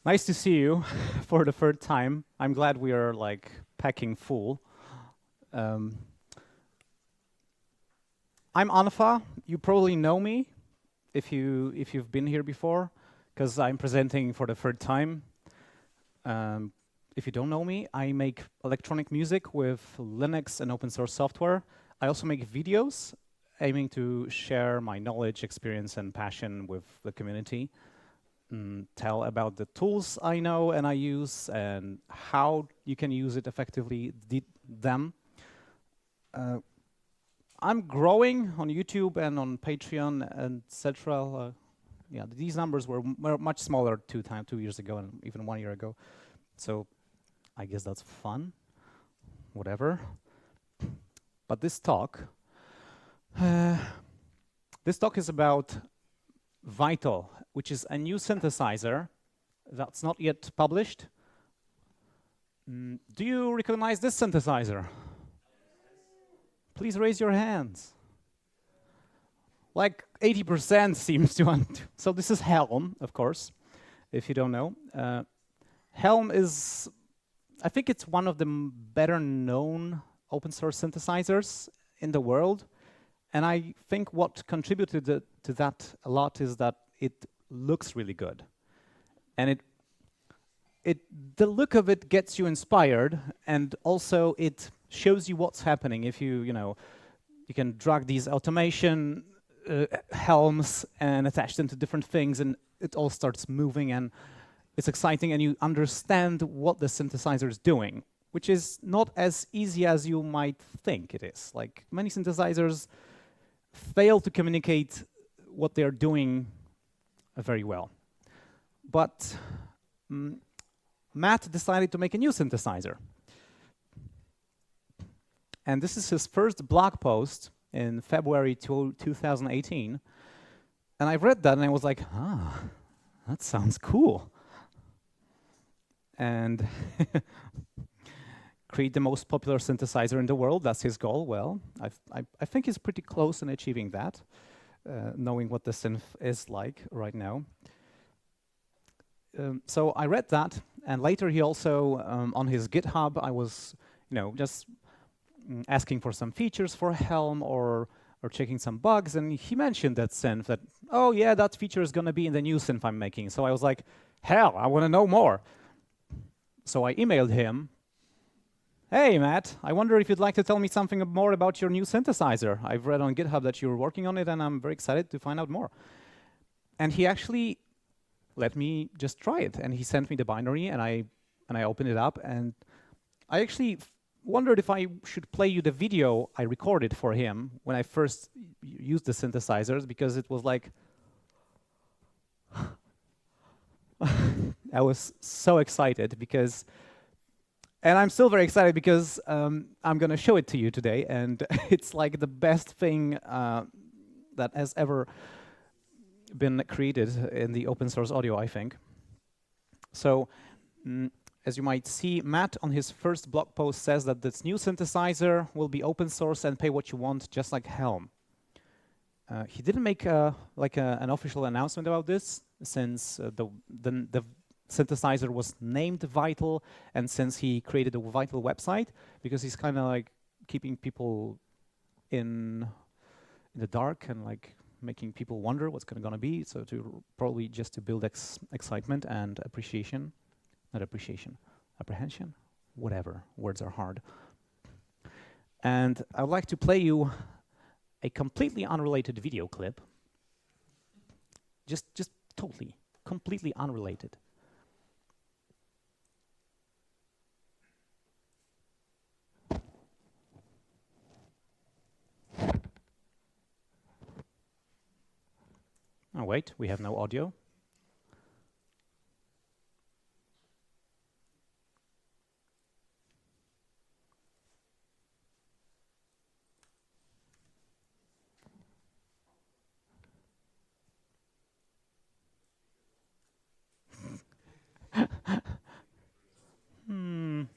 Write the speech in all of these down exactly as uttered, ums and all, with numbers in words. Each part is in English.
Nice to see you for the third time. I'm glad we are like packing full. Um, I'm Anfa. You probably know me if you if you've been here before, because I'm presenting for the third time. Um, if you don't know me, I make electronic music with Linux and open source software. I also make videos aiming to share my knowledge, experience, and passion with the community. Mm, tell about the tools I know and I use and how you can use it effectively, them. Uh, I'm growing on YouTube and on Patreon, and et cetera. Uh, yeah, these numbers were, were much smaller two time, two years ago and even one year ago. So I guess that's fun, whatever. But this talk, uh, this talk is about Vital, which is a new synthesizer that's not yet published. Mm, do you recognize this synthesizer? Please raise your hands. Like eighty percent seems to want. So this is Helm, of course, if you don't know. Uh, Helm is, I think it's one of the better known open source synthesizers in the world. And I think what contributed to, to that a lot is that it looks really good. And it, it, the look of it gets you inspired, and also it shows you what's happening. If you, you know, you can drag these automation uh, helms and attach them to different things, and it all starts moving, and it's exciting, and you understand what the synthesizer is doing, which is not as easy as you might think it is. Like, many synthesizers fail to communicate what they're doing uh, very well. But um, Matt decided to make a new synthesizer. And this is his first blog post in February two thousand eighteen. And I read that and I was like, ah, that sounds cool. And create the most popular synthesizer in the world, that's his goal. Well, I, I, I think he's pretty close in achieving that, uh, knowing what the synth is like right now. Um, so I read that, and later he also, um, on his GitHub, I was, you know, just mm, asking for some features for Helm or or checking some bugs, and he mentioned that synth, that, oh yeah, that feature is gonna be in the new synth I'm making. So I was like, hell, I wanna know more. So I emailed him, hey Matt, I wonder if you'd like to tell me something more about your new synthesizer. I've read on GitHub that you're working on it, and I'm very excited to find out more. And he actually let me just try it, and he sent me the binary, and I and I opened it up, and I actually wondered if I should play you the video I recorded for him when I first used the synthesizers, because it was like I was so excited, because and I'm still very excited because um, I'm going to show it to you today, and it's like the best thing uh, that has ever been created in the open source audio, I think. So, mm, as you might see, Matt on his first blog post says that this new synthesizer will be open source and pay what you want, just like Helm. Uh, he didn't make a, like a, an official announcement about this, since uh, the, the, the synthesizer was named Vital, and since he created a Vital website, because he's kind of like keeping people in, in the dark and like making people wonder what's going to be, so to probably just to build ex excitement and appreciation, not appreciation, apprehension, whatever, words are hard. And I would like to play you a completely unrelated video clip, just, just totally, completely unrelated. Oh wait, we have no audio. hmm.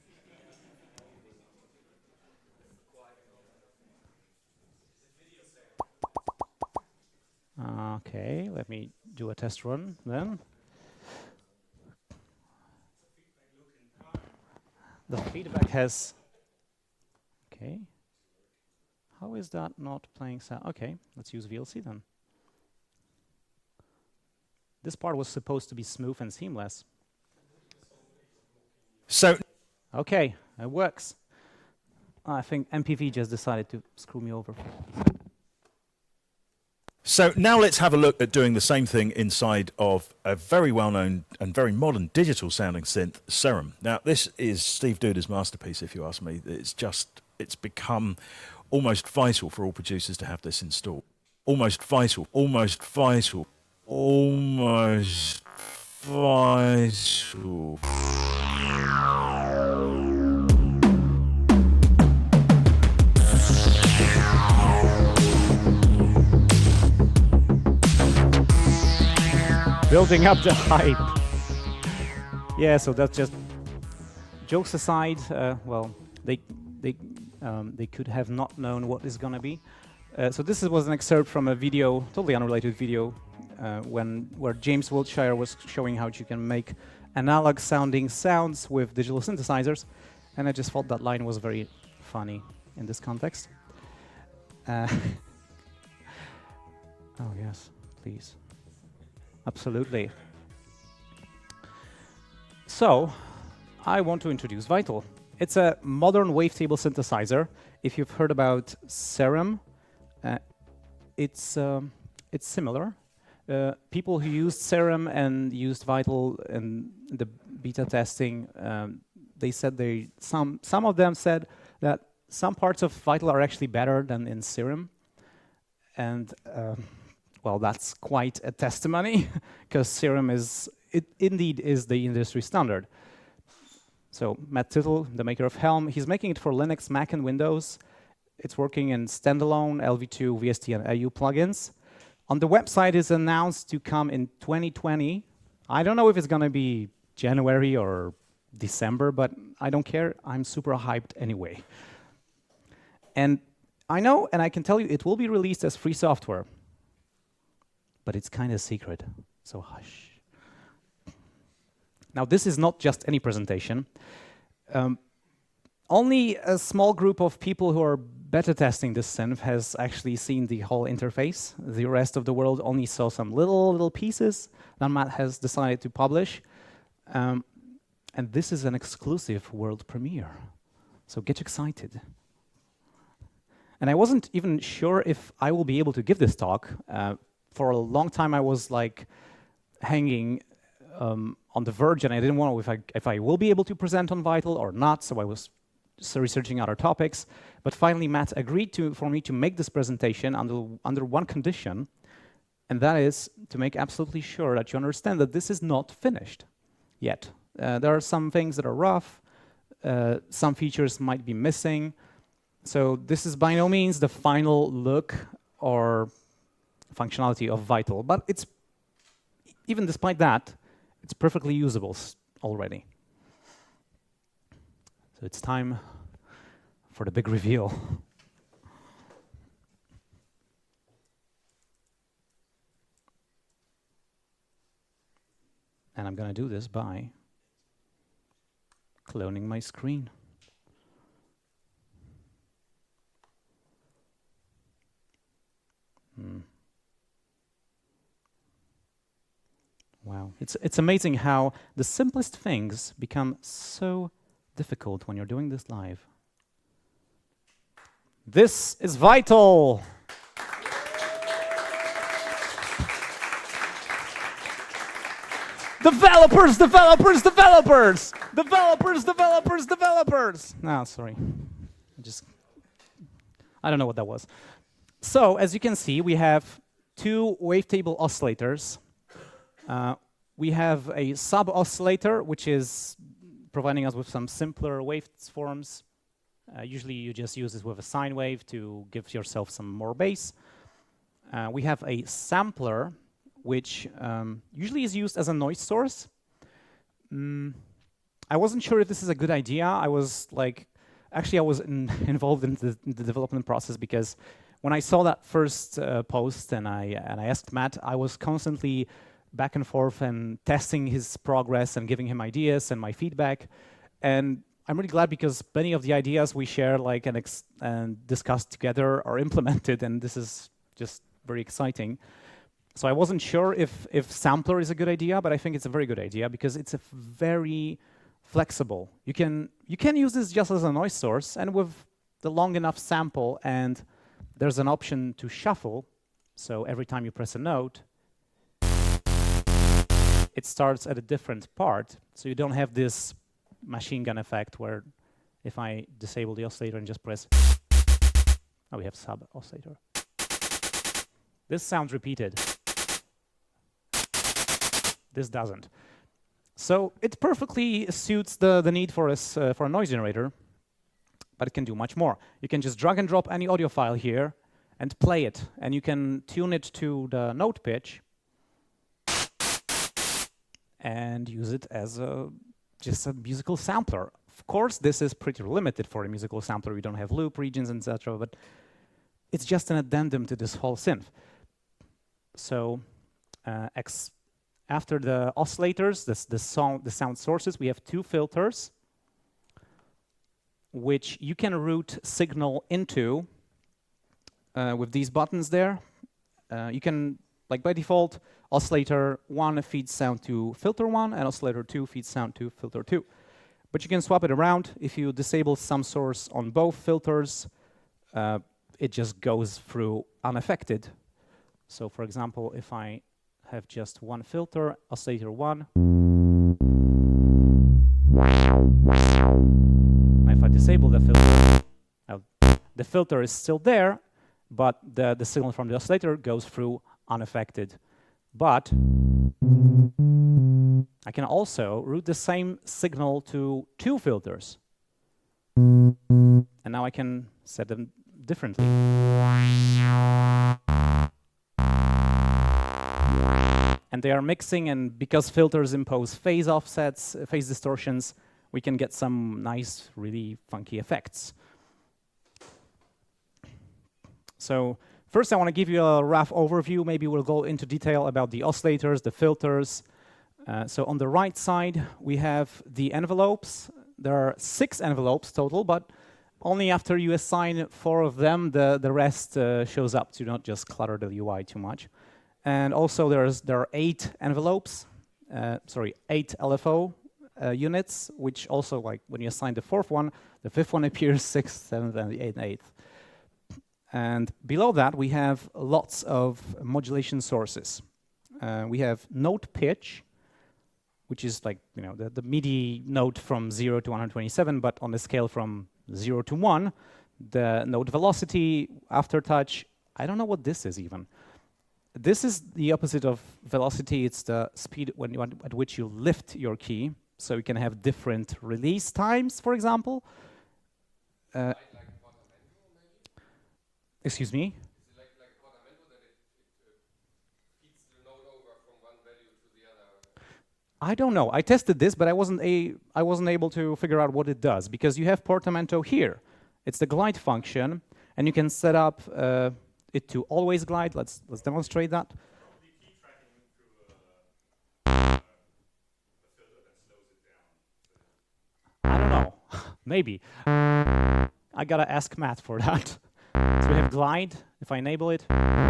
Okay, let me do a test run then. the feedback has... Okay. How is that not playing sound? Okay, let's use V L C then. This part was supposed to be smooth and seamless. So, okay, it works. I think M P V just decided to screw me over. So now let's have a look at doing the same thing inside of a very well-known and very modern digital-sounding synth, Serum. Now, this is Steve Duda's masterpiece, if you ask me. It's just, it's become almost vital for all producers to have this installed. Almost vital, almost vital, almost vital. Building up the hype. Yeah, so that's just jokes aside. Uh, well, they they um, they could have not known what is gonna be. Uh, so this is, was an excerpt from a video, totally unrelated video, uh, when where James Wiltshire was showing how you can make analog-sounding sounds with digital synthesizers, and I just thought that line was very funny in this context. Uh, oh yes, please. Absolutely. So, I want to introduce Vital. It's a modern wavetable synthesizer. If you've heard about Serum, uh, it's um, it's similar. Uh, people who used Serum and used Vital in the beta testing, um, they said they some some of them said that some parts of Vital are actually better than in Serum, and. Um, Well, that's quite a testimony, because Serum is, it indeed is the industry standard. So Matt Tittle, the maker of Helm, he's making it for Linux, Mac, and Windows. It's working in standalone L V two, V S T, and A U plugins. On the website, it's announced to come in twenty twenty. I don't know if it's going to be January or December, but I don't care. I'm super hyped anyway. And I know, and I can tell you, it will be released as free software. But it's kind of secret, so hush. Now, this is not just any presentation. Um, only a small group of people who are beta testing this synth has actually seen the whole interface. The rest of the world only saw some little, little pieces that Matt has decided to publish. Um, and this is an exclusive world premiere. So get excited. And I wasn't even sure if I will be able to give this talk. Uh, For a long time, I was like hanging um, on the verge, and I didn't know if I, if I will be able to present on Vital or not, so I was researching other topics. But finally, Matt agreed to, for me to make this presentation under, under one condition, and that is to make absolutely sure that you understand that this is not finished yet. Uh, there are some things that are rough, uh, some features might be missing, so this is by no means the final look or functionality of Vital, but it's, even despite that, it's perfectly usable already. So it's time for the big reveal. And I'm going to do this by cloning my screen. Hmm. Wow, it's, it's amazing how the simplest things become so difficult when you're doing this live. This is Vital. Developers, developers, developers! Developers, developers, developers! No, sorry. I just, I don't know what that was. So, as you can see, we have two wavetable oscillators. Uh, we have a sub-oscillator, which is providing us with some simpler waveforms. Uh, usually you just use this with a sine wave to give yourself some more bass. Uh, we have a sampler, which um, usually is used as a noise source. Mm, I wasn't sure if this is a good idea. I was like, actually I was in involved in the, in the development process, because when I saw that first uh, post and I, and I asked Matt, I was constantly back and forth and testing his progress and giving him ideas and my feedback. And I'm really glad because many of the ideas we share like and, ex and discuss together are implemented, and this is just very exciting. So I wasn't sure if, if sampler is a good idea, but I think it's a very good idea because it's a very flexible. You can, you can use this just as a noise source, and with the long enough sample, and there's an option to shuffle. So every time you press a note, it starts at a different part. So you don't have this machine gun effect where if I disable the oscillator and just press, oh, we have sub oscillator. This sounds repeated. This doesn't. So it perfectly suits the, the need for a, uh, for a noise generator, but it can do much more. You can just drag and drop any audio file here and play it, and you can tune it to the note pitch and use it as a, just a musical sampler. Of course, this is pretty limited for a musical sampler. We don't have loop regions, et cetera, but it's just an addendum to this whole synth. So uh, ex after the oscillators, this, the, sound, the sound sources, we have two filters, which you can route signal into uh, with these buttons there. Uh, you can, like by default, oscillator one feeds sound to filter one, and oscillator two feeds sound to filter two. But you can swap it around. If you disable some source on both filters, uh, it just goes through unaffected. So for example, if I have just one filter, oscillator one, if I disable the filter, uh, the filter is still there, but the, the signal from the oscillator goes through unaffected. But I can also route the same signal to two filters. And now I can set them differently. And they are mixing, and because filters impose phase offsets, uh, phase distortions, we can get some nice, really funky effects. So first I want to give you a rough overview. Maybe we'll go into detail about the oscillators, the filters. Uh, so on the right side, we have the envelopes. There are six envelopes total, but only after you assign four of them, the, the rest uh, shows up to not just clutter the U I too much. And also there's, there are eight envelopes, uh, sorry, eight L F O uh, units, which also, like, when you assign the fourth one, the fifth one appears, sixth, seventh, and the eighth, and eighth. And below that, we have lots of modulation sources. Uh, we have note pitch, which is like, you know, the, the MIDI note from zero to one hundred twenty-seven, but on the scale from zero to one. The note velocity, aftertouch, I don't know what this is even. This is the opposite of velocity. It's the speed when you, at which you lift your key. So you can have different release times, for example. Uh, like, like excuse me? Is it like, like a portamento that it, it uh, feeds the note over from one value to the other? I don't know. I tested this, but I wasn't a I wasn't able to figure out what it does, because you have portamento here. It's the glide function, and you can set up uh, it to always glide. Let's let's demonstrate that. Probably key tracking through a, a filter that slows it down. I don't know. Maybe. I gotta ask Matt for that. So we have glide. If I enable it,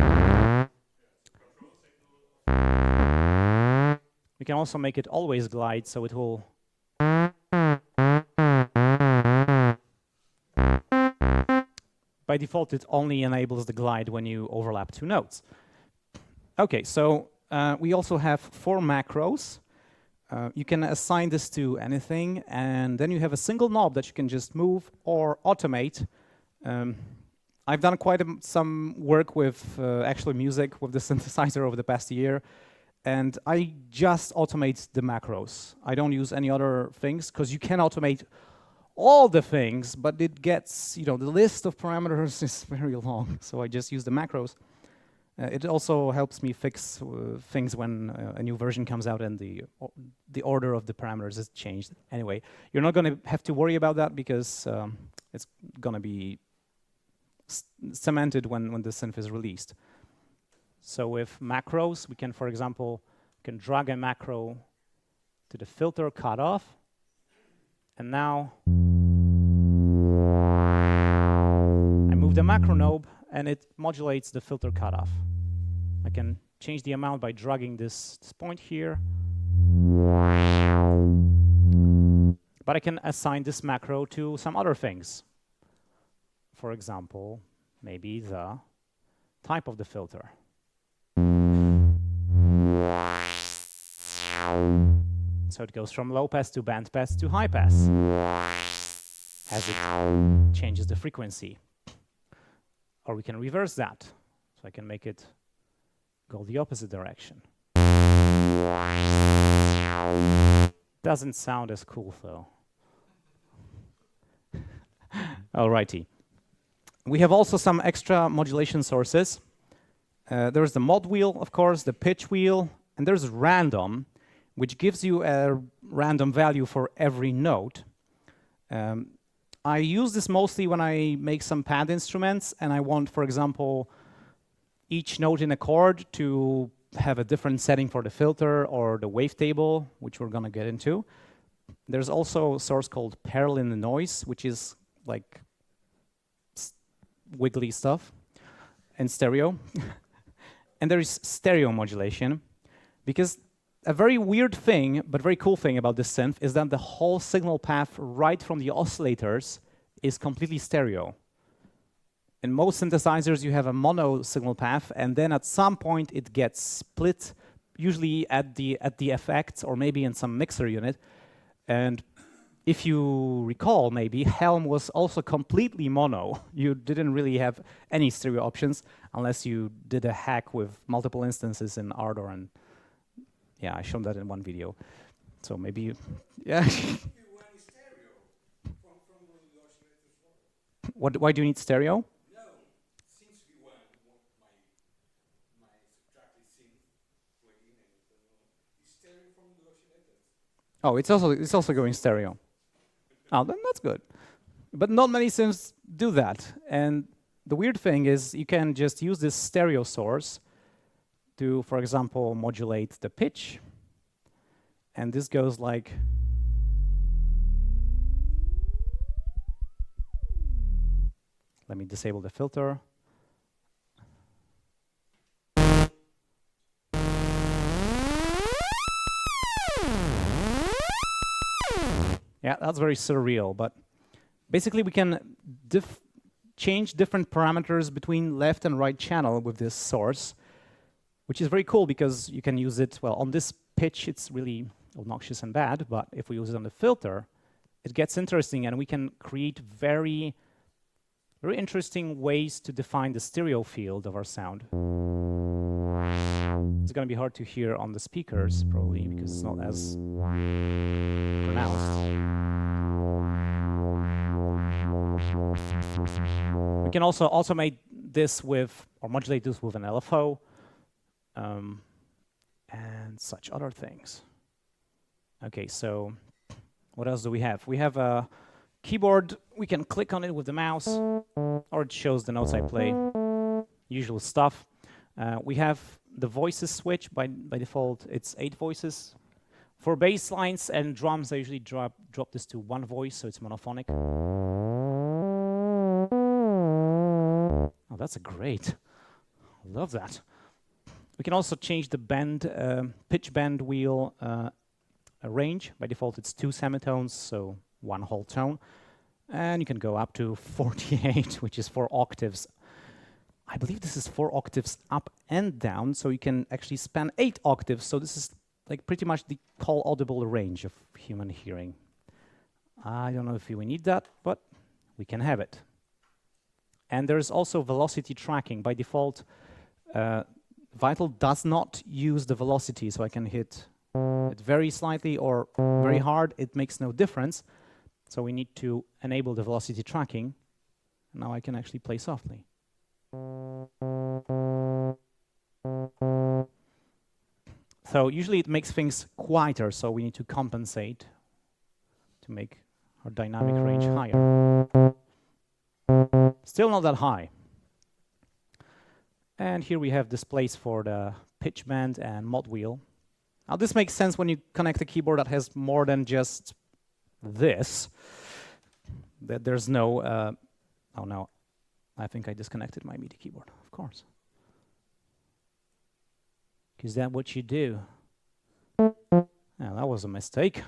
we can also make it always glide, so it will. By default, it only enables the glide when you overlap two notes. Okay, so uh, we also have four macros. Uh, you can assign this to anything, and then you have a single knob that you can just move or automate. Um, I've done quite a, some work with uh, actually music with the synthesizer over the past year, and I just automate the macros. I don't use any other things, because you can automate all the things, but it gets, you know, the list of parameters is very long, so I just use the macros. Uh, it also helps me fix uh, things when uh, a new version comes out and the o the order of the parameters is changed. Anyway, you're not going to have to worry about that, because um, it's going to be cemented when, when the synth is released. So with macros, we can, for example, can drag a macro to the filter cutoff, and now the macro knob, and it modulates the filter cutoff. I can change the amount by dragging this, this point here. But I can assign this macro to some other things. For example, maybe the type of the filter. So it goes from low pass to band pass to high pass as it changes the frequency. Or we can reverse that. So I can make it go the opposite direction. Doesn't sound as cool though. Alrighty. We have also some extra modulation sources. Uh, there's the mod wheel, of course, the pitch wheel, and there's random, which gives you a random value for every note. Um, I use this mostly when I make some pad instruments, and I want, for example, each note in a chord to have a different setting for the filter or the wavetable, which we're going to get into. There's also a source called Perlin Noise, which is like wiggly stuff, and stereo. And there is stereo modulation, because a very weird thing, but very cool thing about this synth is that the whole signal path right from the oscillators is completely stereo. In most synthesizers, you have a mono signal path, and then at some point it gets split, usually at the at the effects or maybe in some mixer unit. And if you recall, maybe Helm was also completely mono. You didn't really have any stereo options unless you did a hack with multiple instances in Ardor, and yeah, I showed that in one video. So maybe you, yeah. What? Why do you need stereo? Oh, it's also it's also going stereo. Oh, then that's good. But not many synths do that. And the weird thing is you can just use this stereo source to, for example, modulate the pitch. And this goes like... Let me disable the filter. Yeah, that's very surreal, but basically we can diff change different parameters between left and right channel with this source, which is very cool because you can use it, well, on this pitch it's really obnoxious and bad, but if we use it on the filter, it gets interesting, and we can create very, very interesting ways to define the stereo field of our sound. It's going to be hard to hear on the speakers, probably, because it's not as pronounced. We can also automate this with, or modulate this with an L F O, um, and such other things. Okay, so what else do we have? We have a keyboard. We can click on it with the mouse, or it shows the notes I play. Usual stuff. Uh, we have the voices switch. By, by default, it's eight voices. For bass lines and drums, I usually drop, drop this to one voice, so it's monophonic. Oh, that's a great. Love that. We can also change the bend, uh, pitch bend wheel uh, range. By default, it's two semitones, so one whole tone. And you can go up to forty-eight, which is four octaves. I believe this is four octaves up and down, so you can actually span eight octaves. So this is like pretty much the whole audible range of human hearing. I don't know if we need that, but we can have it. And there's also velocity tracking. By default, uh, Vital does not use the velocity, so I can hit it very slightly or very hard. It makes no difference. So we need to enable the velocity tracking. Now I can actually play softly. So usually it makes things quieter, so we need to compensate to make our dynamic range higher. Still not that high. And here we have displays for the pitch bend and mod wheel. Now this makes sense when you connect a keyboard that has more than just this. That there's no, uh, oh no, I think I disconnected my MIDI keyboard, of course. Is that what you do? Now, that was a mistake.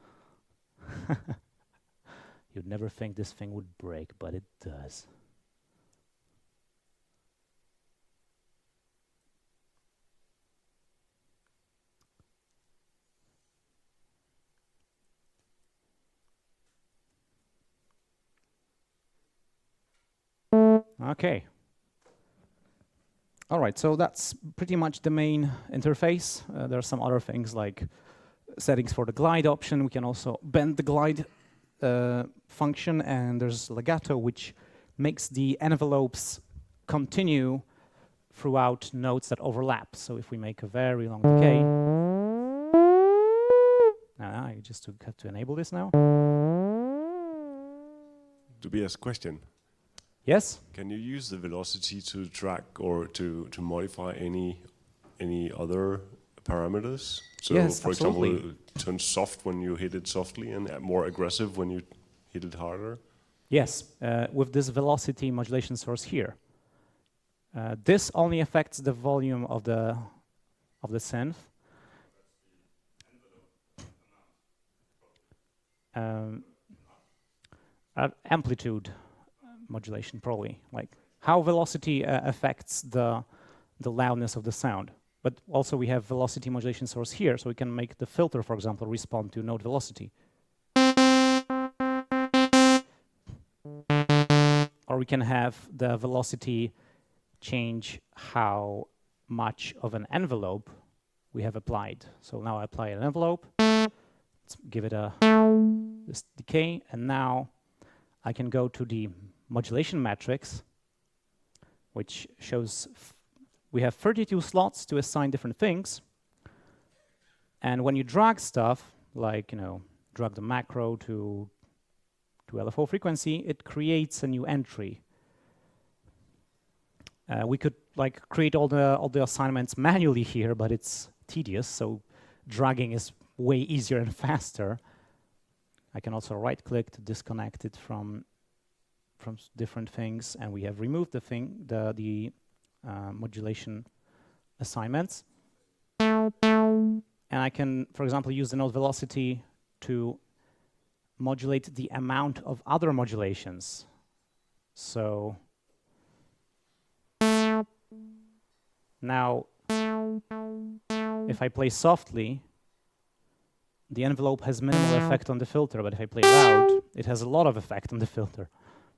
You'd never think this thing would break, but it does. Okay. All right, so that's pretty much the main interface. Uh, there are some other things like settings for the glide option. We can also bend the glide uh, function, and there's legato, which makes the envelopes continue throughout notes that overlap. So if we make a very long decay, now I just have to enable this now. Tobias, question. Yes? Can you use the velocity to track or to, to modify any any other parameters? So, Yes, for absolutely. example, turn soft when you hit it softly and more aggressive when you hit it harder? Yes, uh, with this velocity modulation source here. Uh, this only affects the volume of the of the synth. Um, uh, amplitude modulation, probably, like how velocity uh, affects the the loudness of the sound. But also we have velocity modulation source here, so we can make the filter, for example, respond to note velocity. Or we can have the velocity change how much of an envelope we have applied. So now I apply an envelope, let's give it a this decay, and now I can go to the modulation matrix, which shows f we have thirty-two slots to assign different things. And when you drag stuff, like, you know, drag the macro to to L F O frequency, it creates a new entry. Uh, we could like create all the all the assignments manually here, but it's tedious, so dragging is way easier and faster. I can also right-click to disconnect it from from different things, and we have removed the thing, the the uh, modulation assignments. And I can, for example, use the note velocity to modulate the amount of other modulations. So now, if I play softly, the envelope has minimal effect on the filter, but if I play loud, it has a lot of effect on the filter.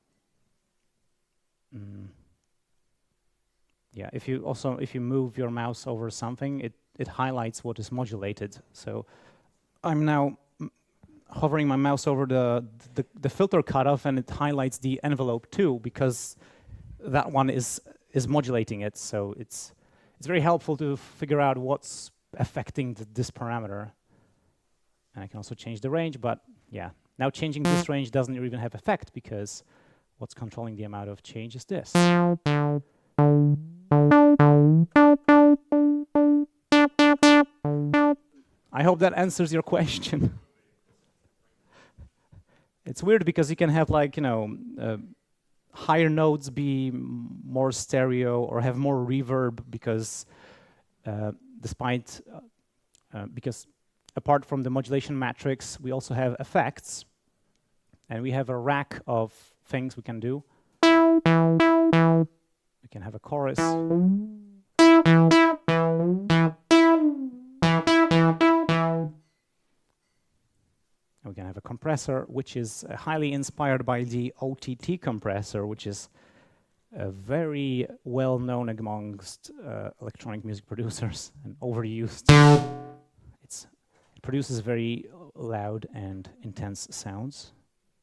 Mm. Yeah, if you also, if you move your mouse over something, it, it highlights what is modulated. So I'm now hovering my mouse over the, the, the filter cutoff, and it highlights the envelope too, because that one is, is modulating it. So it's, it's very helpful to figure out what's affecting the, this parameter. And I can also change the range, but yeah, now changing this range doesn't even have effect, because what's controlling the amount of change is this. I hope that answers your question. It's weird because you can have, like, you know, uh, higher notes be more stereo or have more reverb, because uh, despite, uh, uh, because apart from the modulation matrix, we also have effects, and we have a rack of things we can do. We can have a chorus. We can have a compressor, which is uh, highly inspired by the O T T compressor, which is uh, very well known amongst uh, electronic music producers and overused. It's, it produces very loud and intense sounds.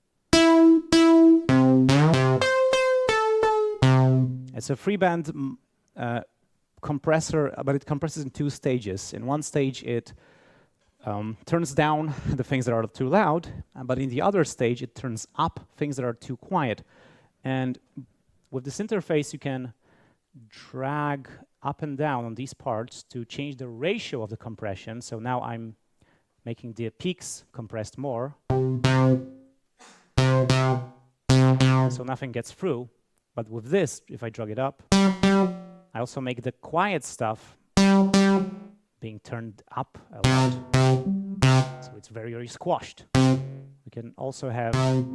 It's a free band uh, compressor, but it compresses in two stages. In one stage, it um, turns down the things that are too loud, uh, but in the other stage, it turns up things that are too quiet. And with this interface, you can drag up and down on these parts to change the ratio of the compression. So now I'm making the peaks compressed more, so nothing gets through. But with this, if I drag it up, I also make the quiet stuff being turned up a lot. So it's very, very squashed. We can also have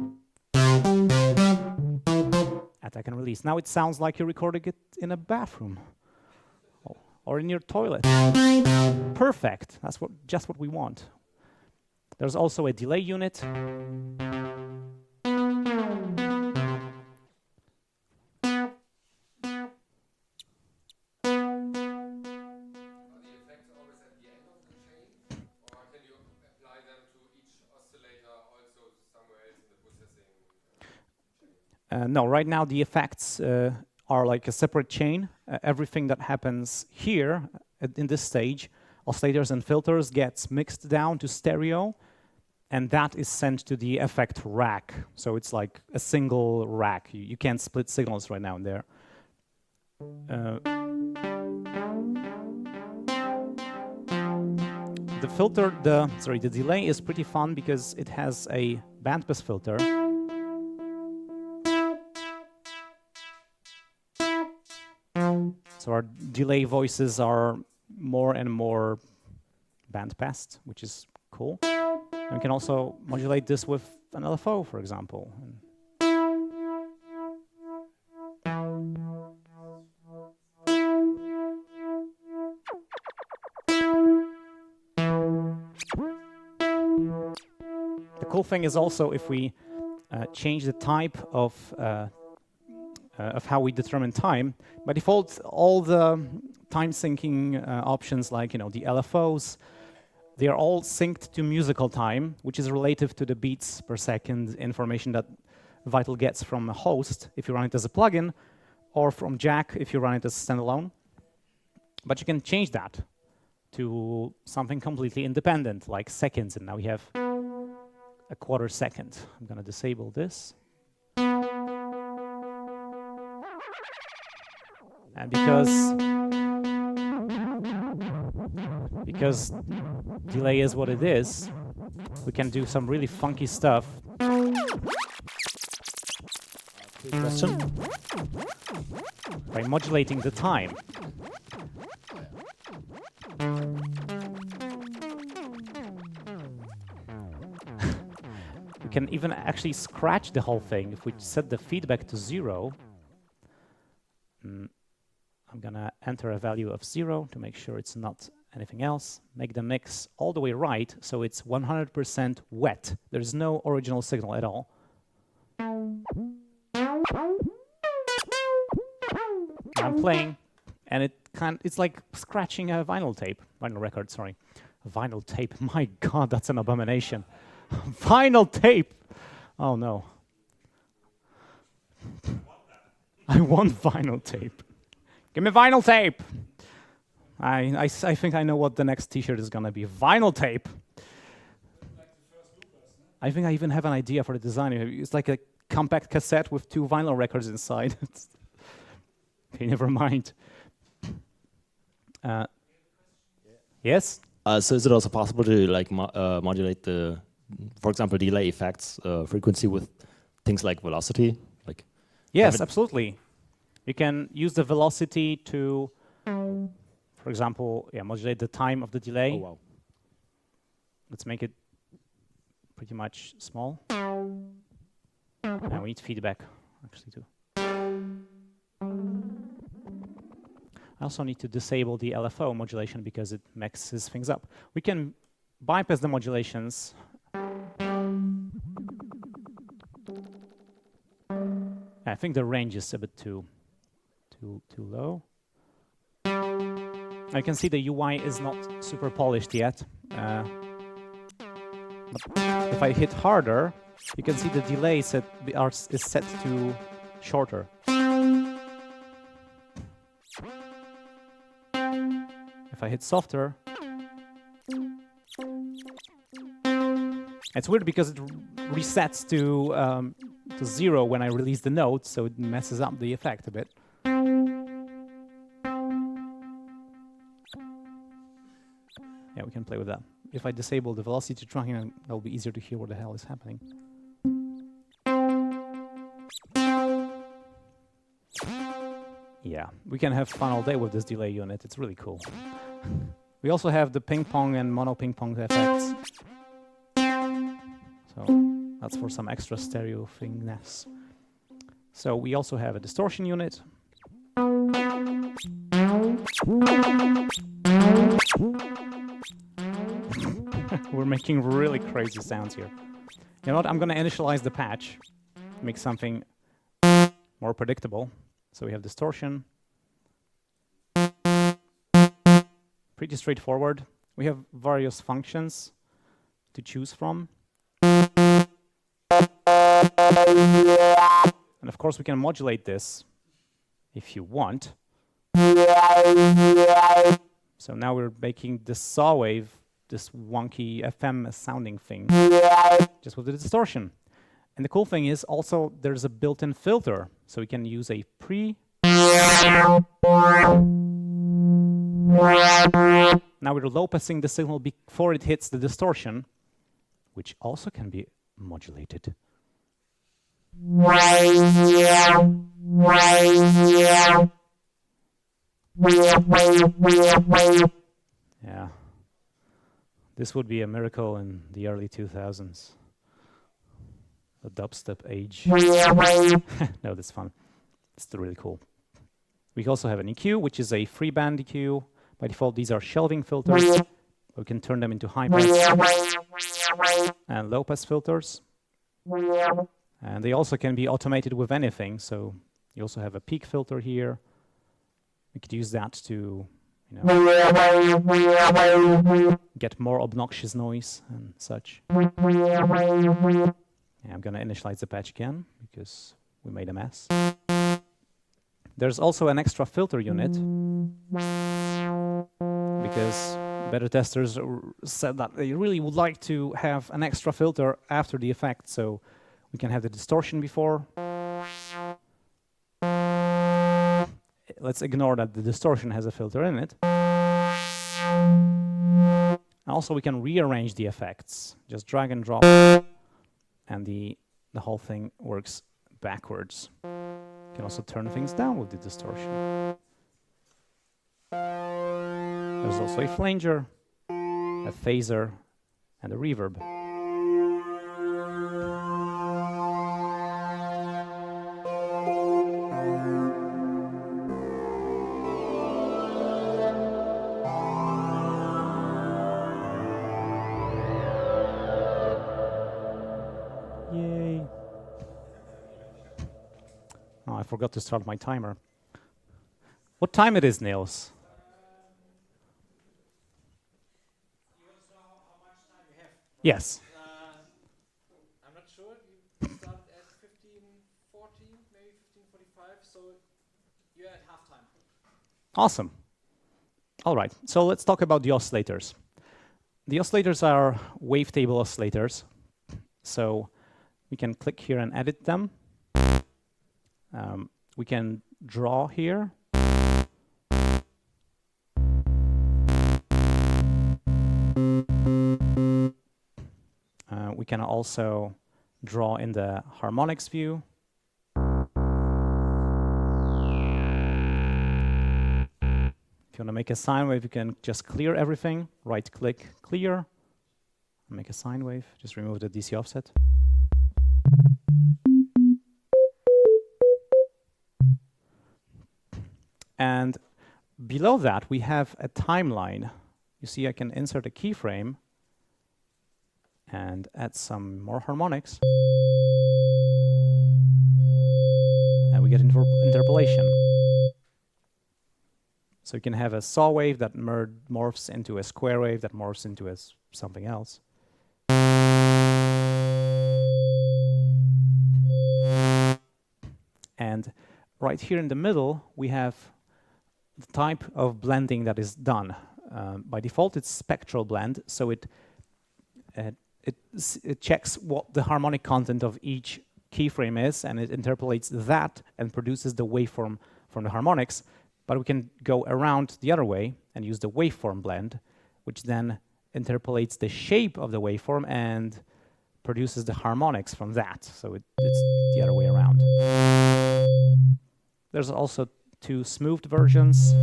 attack and release. Now it sounds like you're recording it in a bathroom or in your toilet. Perfect. That's what just what we want. There's also a delay unit. Uh, no, right now the effects uh, are like a separate chain. Uh, everything that happens here at, in this stage, oscillators and filters, gets mixed down to stereo, and that is sent to the effect rack. So it's like a single rack. You, you can't split signals right now in there. Uh, the filter, the sorry, the delay is pretty fun because it has a bandpass filter. So our delay voices are more and more bandpassed, which is cool. And we can also modulate this with an L F O, for example. The cool thing is also if we uh, change the type of uh, Uh, of how we determine time. By default, all the time syncing uh, options, like you know the L F Os, they are all synced to musical time, which is relative to the beats per second information that Vital gets from a host if you run it as a plugin, or from Jack if you run it as standalone. But you can change that to something completely independent, like seconds, and now we have a quarter second. I'm going to disable this. And because because delay is what it is, we can do some really funky stuff. Question? By modulating the time. We can even actually scratch the whole thing if we set the feedback to zero. Mm. I'm gonna enter a value of zero to make sure it's not anything else. Make the mix all the way right, so it's one hundred percent wet. There's no original signal at all. I'm playing, and it kind it's like scratching a vinyl tape, vinyl record. Sorry, a vinyl tape. My God, that's an abomination. Vinyl tape. Oh no. I want vinyl tape. Give me vinyl tape. I, I, I think I know what the next T-shirt is gonna be. Vinyl tape. I think I even have an idea for the design. It's like a compact cassette with two vinyl records inside. Okay, never mind. Uh, yes? Uh, so is it also possible to like mo uh, modulate the, for example, delay effects uh, frequency with things like velocity? Like yes, absolutely. You can use the velocity to, for example, yeah, modulate the time of the delay. Oh, wow. Let's make it pretty much small. And we need feedback, actually, too. I also need to disable the L F O modulation because it mixes things up. We can bypass the modulations. I think the range is a bit too Too, too low. I can see the U I is not super polished yet. Uh, if I hit harder, you can see the delay set are, is set to shorter. If I hit softer, it's weird because it resets to, um, to zero when I release the note, so it messes up the effect a bit. Yeah, we can play with that. If I disable the velocity tracking, it'll be easier to hear what the hell is happening. Yeah, we can have fun all day with this delay unit. It's really cool. We also have the ping pong and mono ping pong effects. So that's for some extra stereo thingness. So we also have a distortion unit. We're making really crazy sounds here. You know what? I'm going to initialize the patch, make something more predictable. So we have distortion. Pretty straightforward. We have various functions to choose from. And of course, we can modulate this if you want. So now we're making the saw wave, this wonky F M sounding thing, just with the distortion. And the cool thing is also there's a built-in filter, so we can use a pre. Now we're low passing the signal before it hits the distortion, which also can be modulated. Yeah. This would be a miracle in the early two thousands. The dubstep age. No, that's fun. It's still really cool. We also have an E Q, which is a free band E Q. By default, these are shelving filters. We can turn them into high pass and low pass filters. And they also can be automated with anything. So you also have a peak filter here. We could use that to, you know, get more obnoxious noise and such. Yeah, I'm going to initialize the patch again because we made a mess. There's also an extra filter unit because beta testers said that they really would like to have an extra filter after the effect, so we can have the distortion before. Let's ignore that the distortion has a filter in it. Also, we can rearrange the effects. Just drag and drop, and the, the whole thing works backwards. You can also turn things down with the distortion. There's also a flanger, a phaser, and a reverb. Yay. Oh, I forgot to start my timer. What time it is, Niels? You want to know how much time you have? Yes. Uh, I'm not sure. You started at fifteen forty, maybe fifteen forty-five, so you're at halftime. Awesome. All right, so let's talk about the oscillators. The oscillators are wavetable oscillators. So we can click here and edit them. Um, we can draw here. Uh, we can also draw in the harmonics view. If you want to make a sine wave, you can just clear everything. Right-click, clear. Make a sine wave. Just remove the D C offset. And below that, we have a timeline. You see, I can insert a keyframe and add some more harmonics. And we get inter interpolation. So you can have a saw wave that morphs into a square wave that morphs into a s something else. And right here in the middle, we have the type of blending that is done. Um, by default, it's spectral blend, so it, uh, it, it checks what the harmonic content of each keyframe is, and it interpolates that and produces the waveform from the harmonics. But we can go around the other way and use the waveform blend, which then interpolates the shape of the waveform and produces the harmonics from that. So it, it's the other way around. There's also two smoothed versions.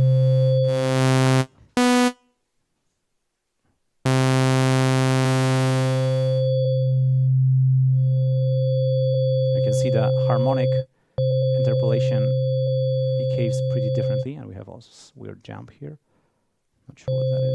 You can see the harmonic interpolation behaves pretty differently, and we have also this weird jump here. Not sure what that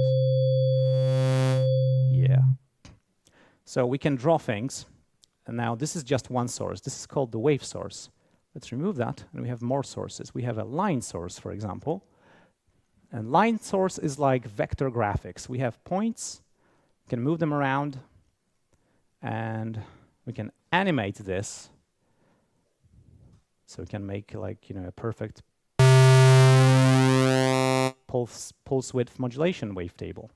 is. Yeah. So we can draw things, and now this is just one source. This is called the wave source. Let's remove that, and we have more sources. We have a line source, for example. And line source is like vector graphics. We have points, we can move them around, and we can animate this. So we can make like, you know, a perfect pulse, pulse width modulation wavetable,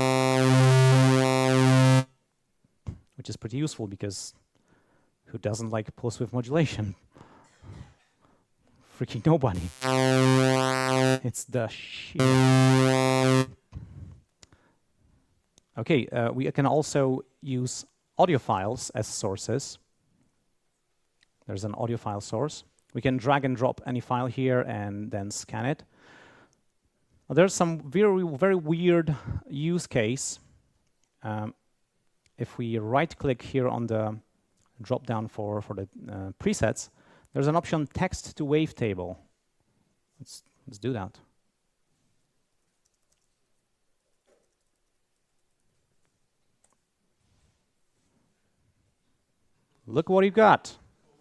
which is pretty useful because who doesn't like pulse width modulation? Freaking nobody. It's the shit. Okay, uh, we can also use audio files as sources. There's an audio file source. We can drag and drop any file here and then scan it. Now, there's some very, very weird use case. Um, if we right-click here on the drop-down for, for the uh, presets, there's an option text to wavetable. Let's, let's do that. Look what we've got.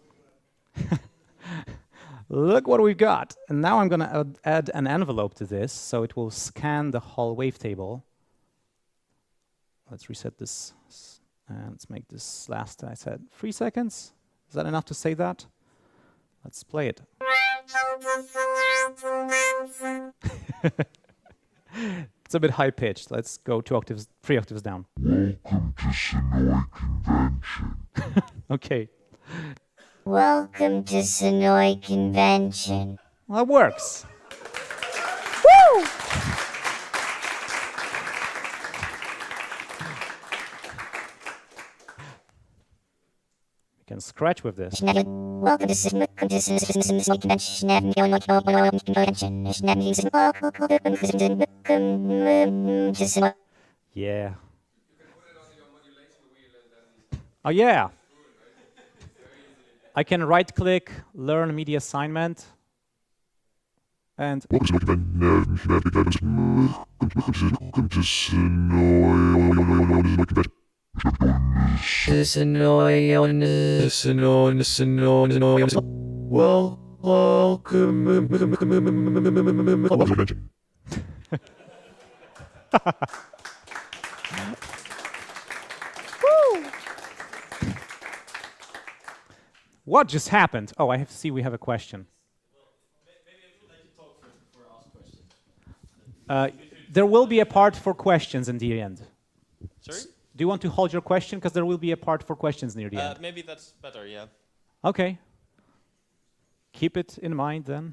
Look what we've got. And now I'm going to add, add an envelope to this, so it will scan the whole wavetable. Let's reset this, and let's make this last, I said, three seconds. Is that enough to say that? Let's play it. It's a bit high-pitched. Let's go two octaves, three octaves down. Welcome to Sonoy Convention. Okay. Welcome to Sonoy Convention. Well, that works. Woo! We can scratch with this. Welcome to Sonoy Convention. Yeah. Oh, yeah. I can right-click, learn media assignment, and Welcome to Sonoy Convention. Well, welcome. what just happened? Oh, I have to see we have a question. Uh, there will be a part for questions in the end. Sorry? Do you want to hold your question? Because there will be a part for questions near the Uh, end. maybe that's better, yeah. Okay. Keep it in mind then.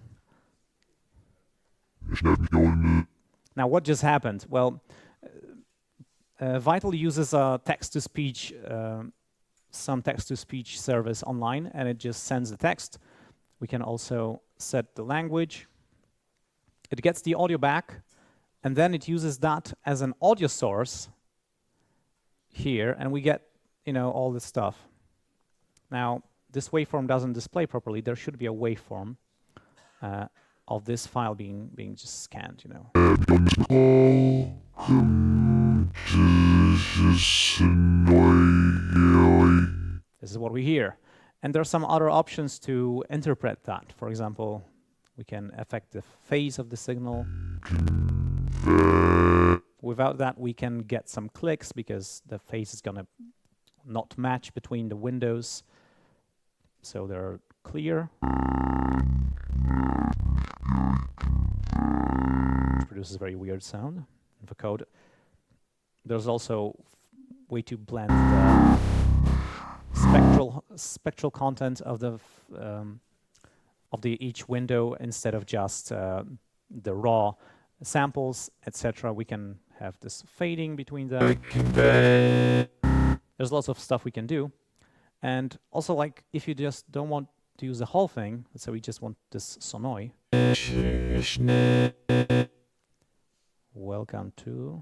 Now, what just happened? Well, uh, Vital uses a text-to-speech, uh, some text-to-speech service online, and it just sends the text. We can also set the language. It gets the audio back, and then it uses that as an audio source here, and we get, you know, all this stuff. Now, this waveform doesn't display properly. There should be a waveform uh, of this file being being just scanned, you know. This is what we hear. And there are some other options to interpret that. For example, we can affect the phase of the signal. Without that, we can get some clicks because the phase is going to not match between the windows. So they're clear. Which produces a very weird sound in the code. There's also way to blend the spectral spectral content of the um, of the each window instead of just uh, the raw samples, et cetera. We can have this fading between them. There's lots of stuff we can do. And also, like, if you just don't want to use the whole thing, let's say we just want this Sonoy. Welcome to...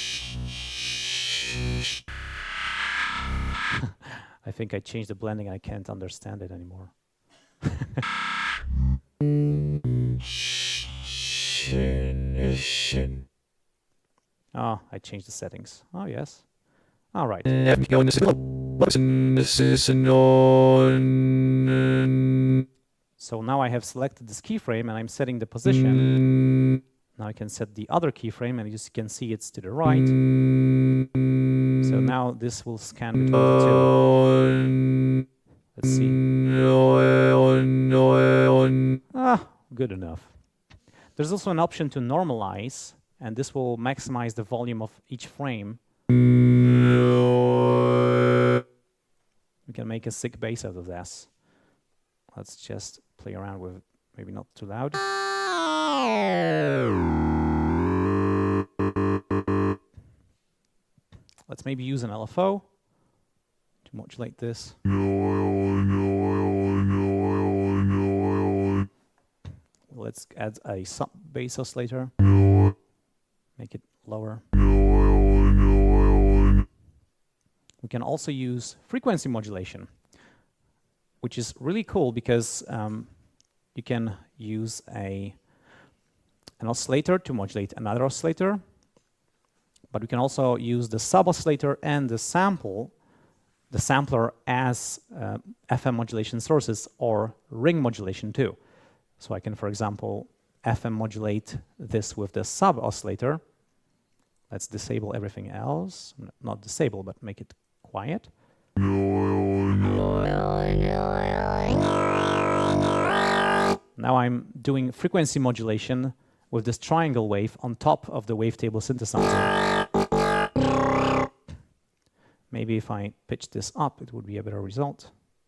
I think I changed the blending. I can't understand it anymore. Oh, I changed the settings. Oh, yes. All right. So now I have selected this keyframe and I'm setting the position. Now I can set the other keyframe and you can see it's to the right. So now this will scan between the two. Let's see. Ah, good enough. There's also an option to normalize, and this will maximize the volume of each frame. We can make a sick bass out of this. Let's just play around with it. Maybe not too loud. Let's maybe use an L F O to modulate this. Let's add a sub bass oscillator. Make it lower. We can also use frequency modulation, which is really cool because um, you can use a an oscillator to modulate another oscillator, but we can also use the sub oscillator and the sample, the sampler as uh, F M modulation sources or ring modulation too. So I can, for example, F M modulate this with the sub oscillator. Let's disable everything else. N- not disable, but make it quiet. Now I'm doing frequency modulation with this triangle wave on top of the wavetable synthesizer. Maybe if I pitch this up, it would be a better result.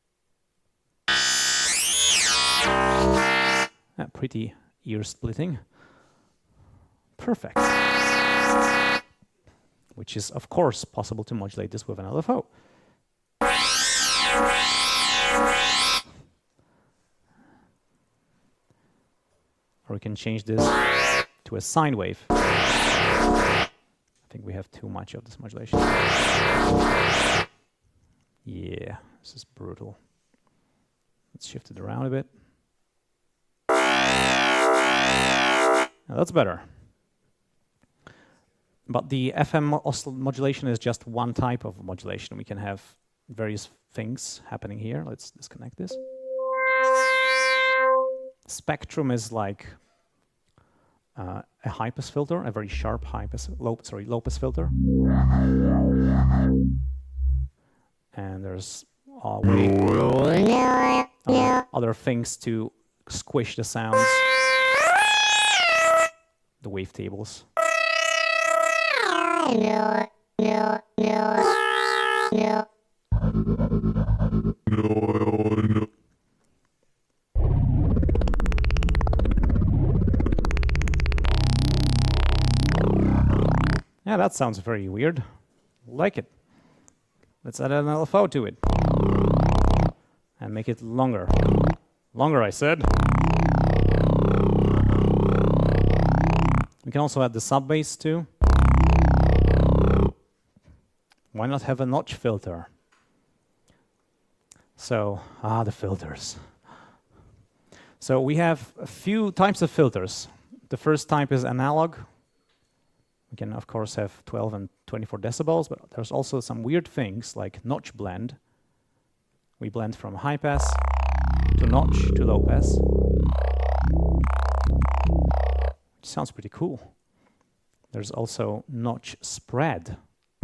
Ah, pretty ear splitting. Perfect. Which is, of course, possible to modulate this with an L F O. Or we can change this to a sine wave. I think we have too much of this modulation. Yeah, this is brutal. Let's shift it around a bit. Now that's better. But the F M modulation is just one type of modulation. We can have various things happening here. Let's disconnect this. Spectrum is like uh, a high pass filter, a very sharp high pass, low, sorry, low pass filter. And there's uh, way, uh, other things to squish the sounds. The wavetables. No, no, no, no. Yeah, that sounds very weird. Like it. Let's add an L F O to it. And make it longer. Longer, I said. We can also add the sub bass too. Why not have a notch filter? So, ah, the filters. So we have a few types of filters. The first type is analog. We can, of course, have twelve and twenty-four decibels, but there's also some weird things like notch blend. We blend from high pass to notch to low pass. Which sounds pretty cool. There's also notch spread,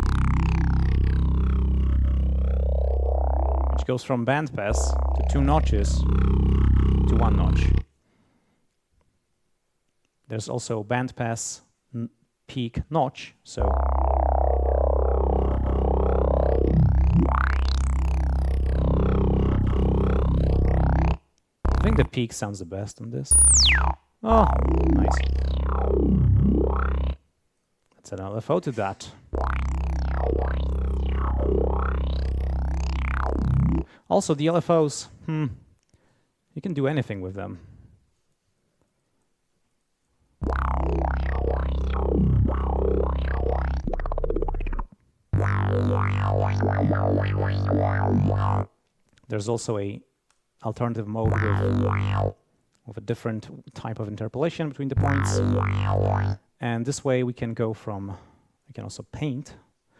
which goes from band pass to two notches to one notch. There's also band pass n- peak notch, so I think the peak sounds the best on this. Oh, nice. Let's add an L F O to that. Also, the L F Os, hmm, you can do anything with them. There's also a alternative mode with, with a different type of interpolation between the points. And this way we can go from, we can also paint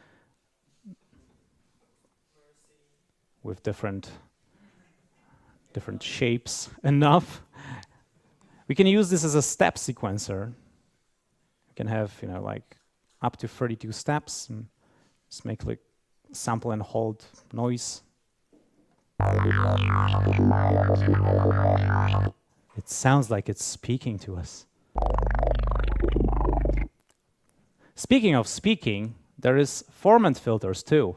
with different different shapes enough. We can use this as a step sequencer. We can have, you know, like up to thirty-two steps and just make like sample and hold noise. It sounds like it's speaking to us. Speaking of speaking, there is formant filters too.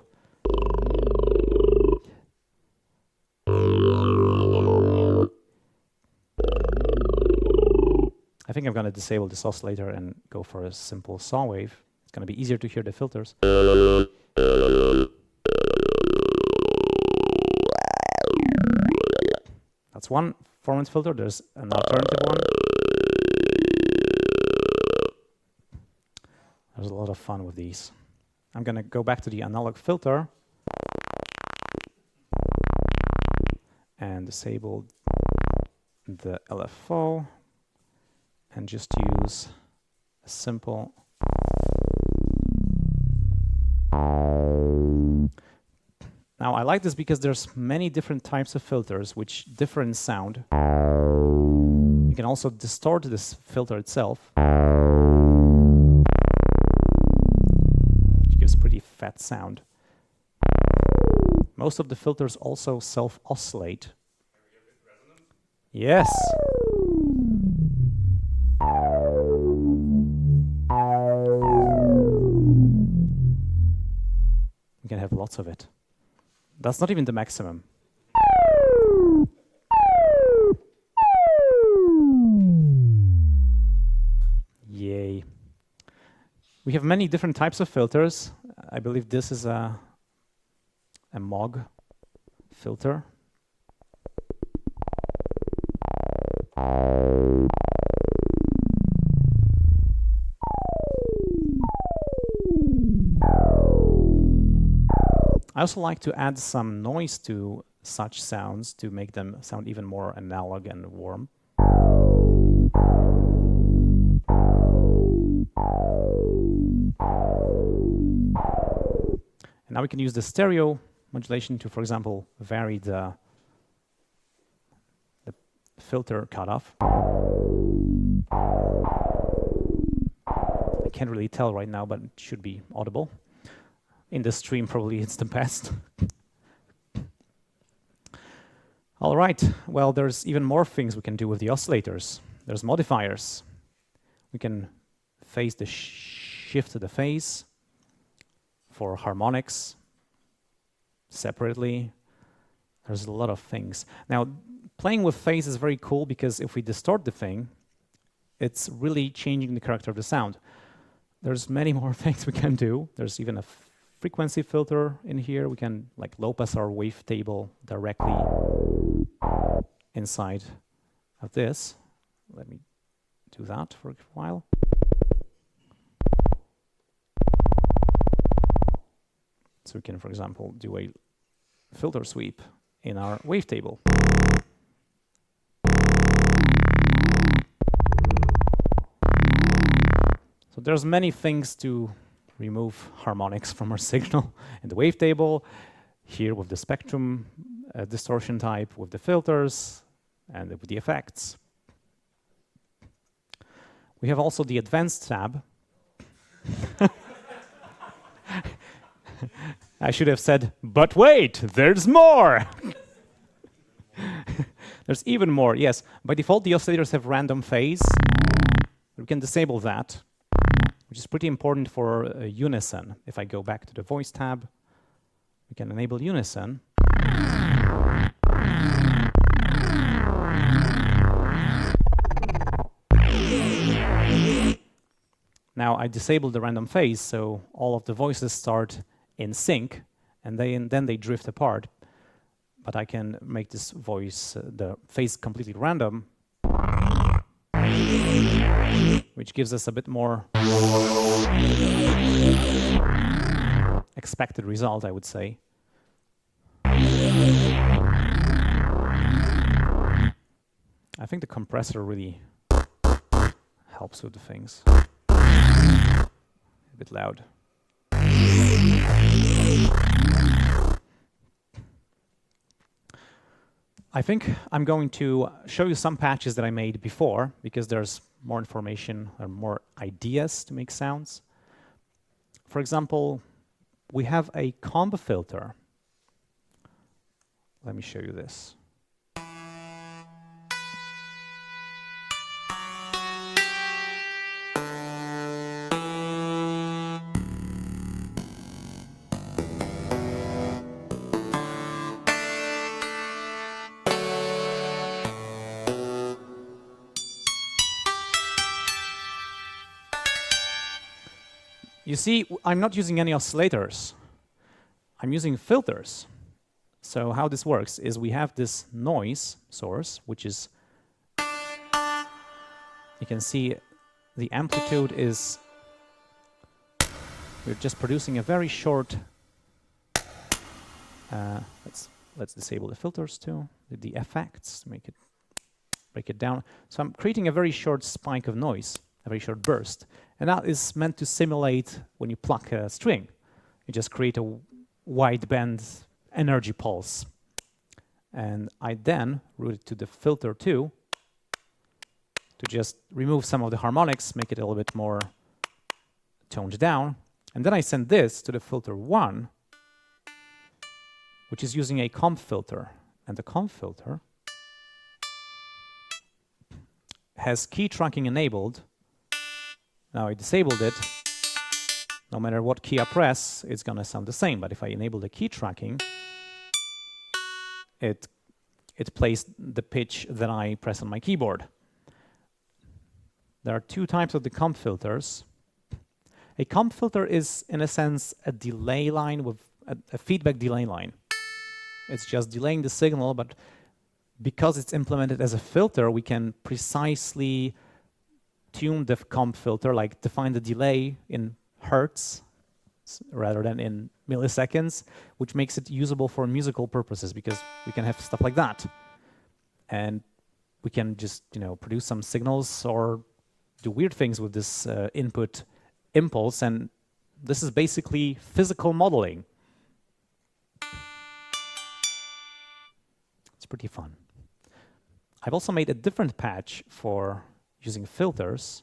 I think I'm going to disable this oscillator and go for a simple saw wave. It's going to be easier to hear the filters. That's one formant filter. There's an alternative one. There's a lot of fun with these. I'm going to go back to the analog filter and disable the L F O and just use a simple Now I like this because there's many different types of filters which differ in sound. You can also distort this filter itself, which gives pretty fat sound. Most of the filters also self-oscillate. Yes. You can have lots of it. That's not even the maximum. Yay. We have many different types of filters. I believe this is a, a Moog filter. I also like to add some noise to such sounds to make them sound even more analog and warm. And now we can use the stereo modulation to, for example, vary the, the filter cutoff. I can't really tell right now, but it should be audible. In the stream, probably it's the best. All right, well, there's even more things we can do with the oscillators. There's modifiers. We can phase the sh shift the phase for harmonics separately. There's a lot of things. Now, playing with phase is very cool because if we distort the thing, it's really changing the character of the sound. There's many more things we can do. There's even a frequency filter in here. We can like low pass our wavetable directly inside of this. Let me do that for a while. So we can, for example, do a filter sweep in our wavetable. So there's many things to remove harmonics from our signal in the wavetable, here with the spectrum uh, distortion type, with the filters, and with the effects. We have also the advanced tab. I should have said, but wait, there's more! There's even more, yes. By default, the oscillators have random phase. We can disable that, which is pretty important for uh, unison. If I go back to the voice tab, we can enable unison. Now I disabled the random phase, so all of the voices start in sync, and, they, and then they drift apart. But I can make this voice, uh, the phase completely random, which gives us a bit more expected result, I would say. I think the compressor really helps with the things. A bit loud. I think I'm going to show you some patches that I made before, because there's more information or more ideas to make sounds. For example, we have a comb filter. Let me show you this. You see, I'm not using any oscillators. I'm using filters. So how this works is we have this noise source, which is, you can see the amplitude is, we're just producing a very short, uh, let's, let's disable the filters too, the, the effects, to make it, break it down. So I'm creating a very short spike of noise, a very short burst. And that is meant to simulate when you pluck a string. You just create a wideband energy pulse. And I then route it to the filter two to just remove some of the harmonics, make it a little bit more toned down. And then I send this to the filter one, which is using a comb filter. And the comb filter has key tracking enabled. Now I disabled it. No matter what key I press, it's going to sound the same. But if I enable the key tracking, it, it plays the pitch that I press on my keyboard. There are two types of the comb filters. A comb filter is, in a sense, a delay line with a, a feedback delay line. It's just delaying the signal, but because it's implemented as a filter, we can precisely tune the comb filter, like define the delay in hertz rather than in milliseconds, which makes it usable for musical purposes, because we can have stuff like that. And we can just, you know, produce some signals or do weird things with this uh, input impulse, and this is basically physical modeling. It's pretty fun. I've also made a different patch for using filters.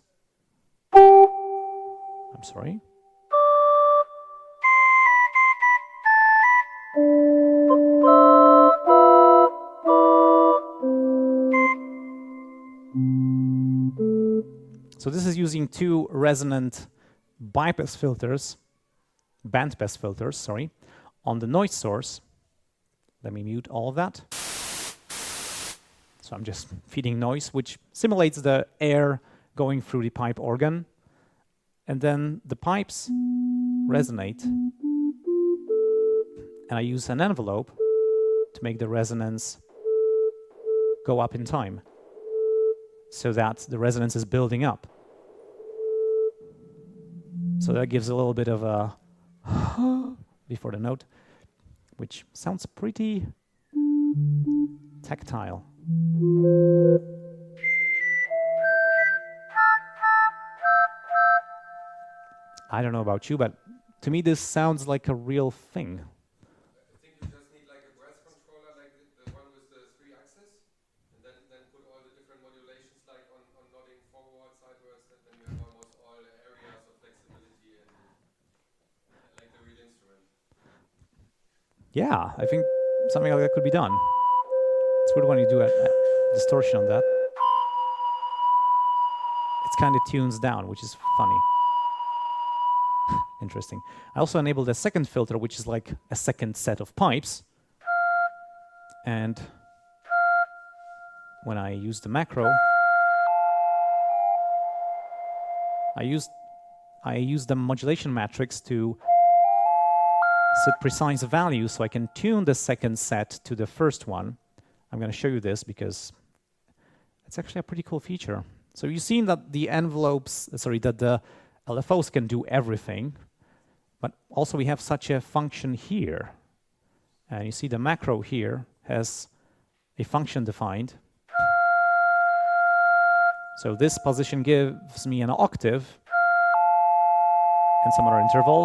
I'm sorry. So this is using two resonant bypass filters, bandpass filters, sorry, on the noise source. Let me mute all of that. So I'm just feeding noise, which simulates the air going through the pipe organ. And then the pipes resonate. And I use an envelope to make the resonance go up in time, so that the resonance is building up. So that gives a little bit of a before the note, which sounds pretty tactile. I don't know about you, but to me this sounds like a real thing. I think you just need like a breath controller, like the, the one with the three axes, and then, then put all the different modulations like on, on nodding forward, sideways, and then you have almost all the areas of flexibility and like the real instrument. Yeah, I think something like that could be done. It's weird when you do a, a distortion on that. It's kind of tunes down, which is funny. Interesting. I also enabled a second filter, which is like a second set of pipes. And when I use the macro, I used I use the modulation matrix to set precise values so I can tune the second set to the first one. I'm going to show you this because it's actually a pretty cool feature. So you've seen that the envelopes, sorry, that the L F Os can do everything. But also we have such a function here. And you see the macro here has a function defined. So this position gives me an octave and some other intervals.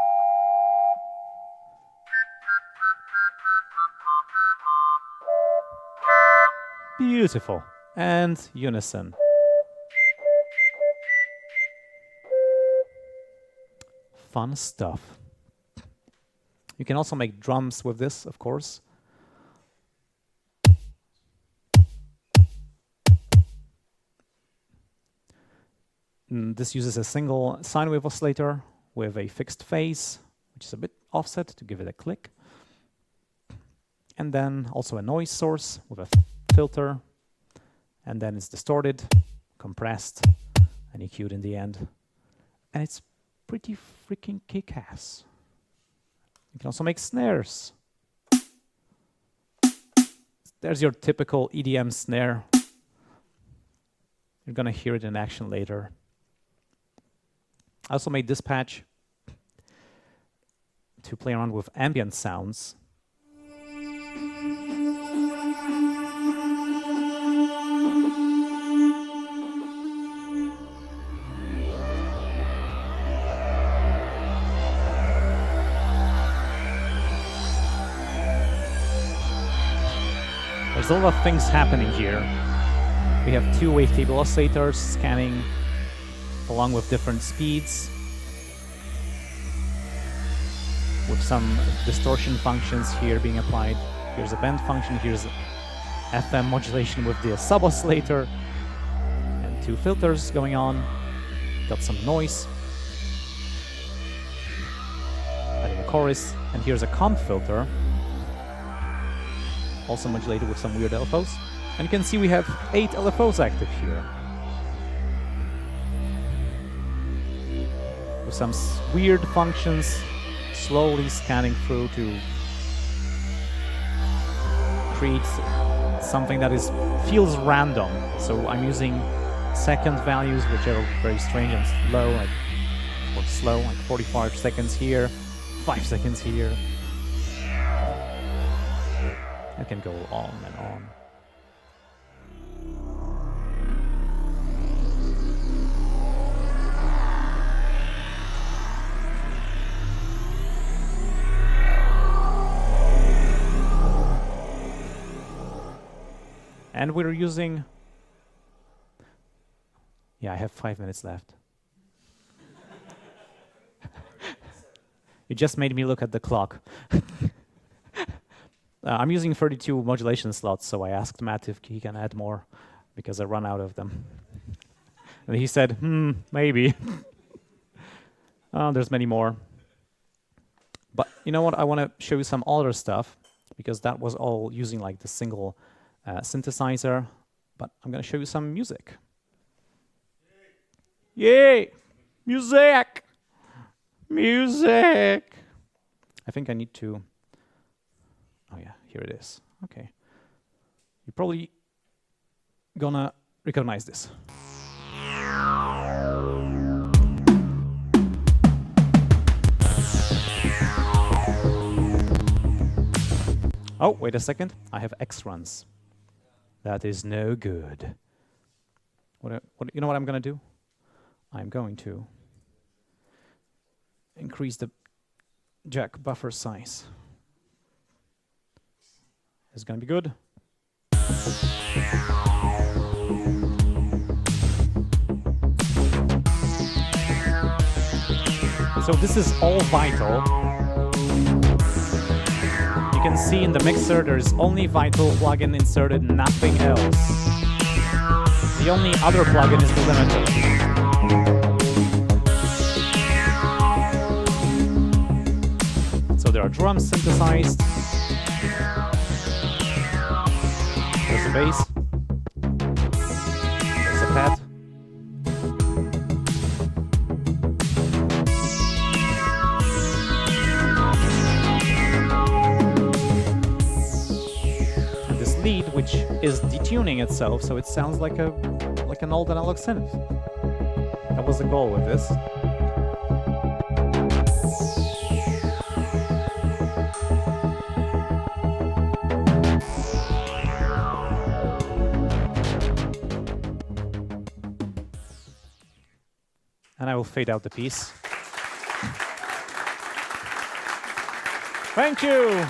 Beautiful. And unison. Fun stuff. You can also make drums with this, of course. Mm, this uses a single sine wave oscillator with a fixed phase, which is a bit offset to give it a click. And then also a noise source with a filter. And then it's distorted, compressed, and E Q'd in the end. And it's pretty freaking kick-ass. You can also make snares. There's your typical E D M snare. You're gonna hear it in action later. I also made this patch to play around with ambient sounds. There's a lot of things happening here. We have two wavetable oscillators scanning along with different speeds, with some distortion functions here being applied. Here's a bend function, here's F M modulation with the sub-oscillator, and two filters going on. Got some noise, adding a chorus, and here's a comp filter, also modulated with some weird L F Os. And you can see we have eight L F Os active here. With some s weird functions slowly scanning through to create something that is feels random. So I'm using second values, which are very strange and low, like or slow, like forty-five seconds here, five seconds here. I can go on and on. And we're using... Yeah, I have five minutes left. You just made me look at the clock. Uh, I'm using thirty-two modulation slots, so I asked Matt if he can add more, because I run out of them. And he said, hmm, maybe. uh, there's many more. But you know what? I want to show you some other stuff, because that was all using like the single uh, synthesizer. But I'm going to show you some music. Yay! Music! Music! I think I need to... Oh yeah, here it is. Okay. You're probably gonna recognize this. Oh, wait a second. I have X runs. That is no good. What, I, what you know what I'm gonna do? I'm going to increase the jack buffer size. It's gonna be good. So this is all Vital. You can see in the mixer there's only Vital plugin inserted, nothing else. The only other plugin is the limiter. So there are drums synthesized. There's a bass. There's a pad. And this lead, which is detuning itself, so it sounds like a like an old analog synth. That was the goal with this. And I will fade out the piece. Thank you.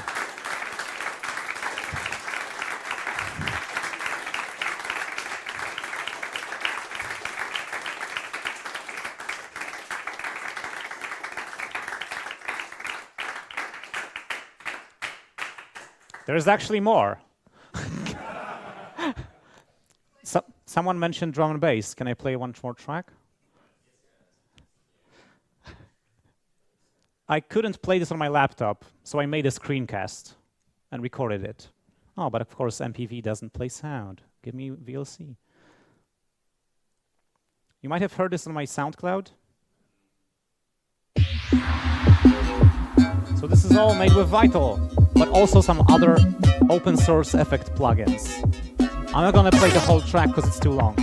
There is actually more. so, someone mentioned drum and bass. Can I play one more track? I couldn't play this on my laptop, so I made a screencast and recorded it. Oh, but of course M P V doesn't play sound. Give me V L C. You might have heard this on my SoundCloud. So this is all made with Vital, but also some other open source effect plugins. I'm not gonna play the whole track because it's too long.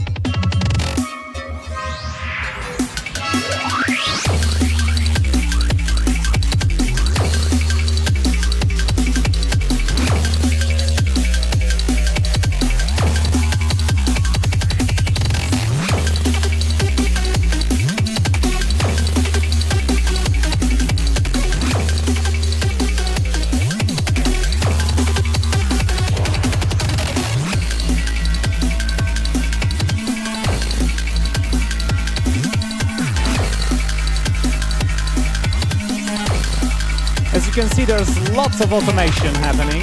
As you can see, there's lots of automation happening.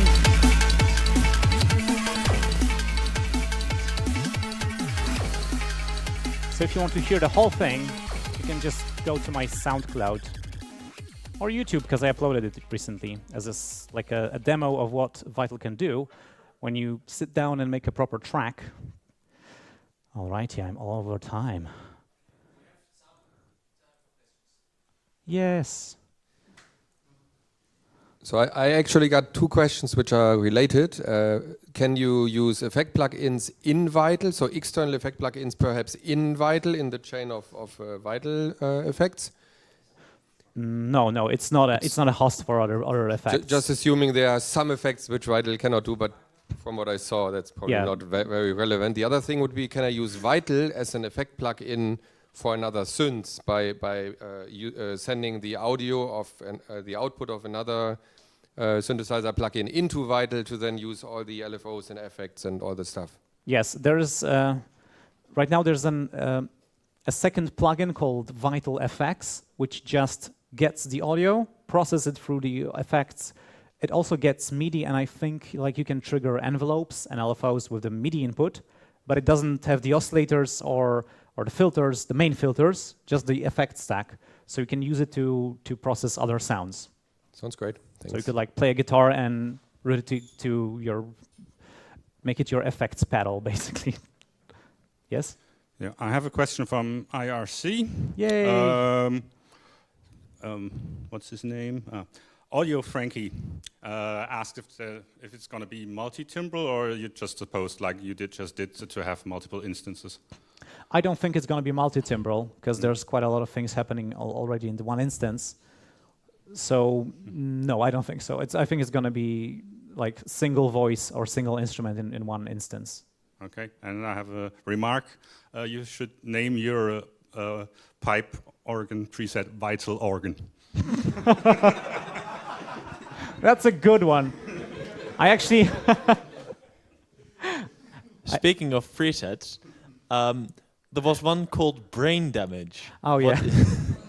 So if you want to hear the whole thing, you can just go to my SoundCloud or YouTube, because I uploaded it recently as a s like a, a demo of what Vital can do when you sit down and make a proper track. Alrighty, I'm all over time. Yes. So I, I actually got two questions which are related. Uh, can you use effect plugins in Vital? So external effect plugins perhaps in Vital, in the chain of, of uh, Vital uh, effects? No, no, it's not a it's not a host for other other effects. J just assuming there are some effects which Vital cannot do, but from what I saw, that's probably Yeah. not ve very relevant. The other thing would be, can I use Vital as an effect plugin for another synth by by uh, you, uh, sending the audio of an, uh, the output of another uh, synthesizer plugin into Vital to then use all the L F Os and effects and all the stuff? Yes, there's uh, right now there's an um, a second plugin called Vital F X, which just gets the audio, processes it through the effects. It also gets MIDI, and I think like you can trigger envelopes and L F Os with the MIDI input, but it doesn't have the oscillators or or the filters, the main filters, just the effect stack. So you can use it to to process other sounds. Sounds great. Thanks. So you could like play a guitar and route it to, to your, make it your effects pedal, basically. Yes? Yeah, I have a question from I R C. Yay! Um, um, what's his name? Uh, Audio Frankie uh, asked if the, if it's going to be multi-timbral, or you just supposed, like you did just did, to have multiple instances. I don't think it's going to be multi-timbral, because there's quite a lot of things happening al already in the one instance. So no, I don't think so. It's, I think it's going to be like single voice or single instrument in, in one instance. Okay, and I have a remark. Uh, you should name your uh, uh, pipe organ preset Vital Organ. That's a good one. I actually... Speaking of presets, um, there was one called Brain Damage. Oh, What yeah.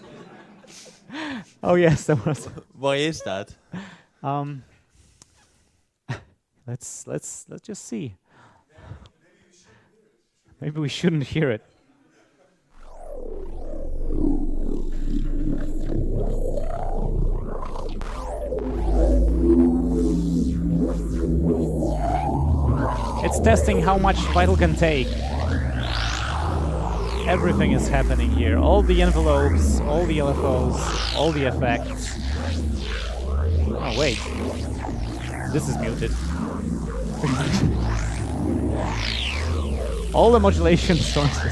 Oh, yes, there was. Why is that? Um, let's, let's, let's just see. Maybe we shouldn't hear it. It's testing how much Vital can take. Everything is happening here. All the envelopes, all the L F Os, all the effects. Oh, wait. This is muted. All the modulation sources.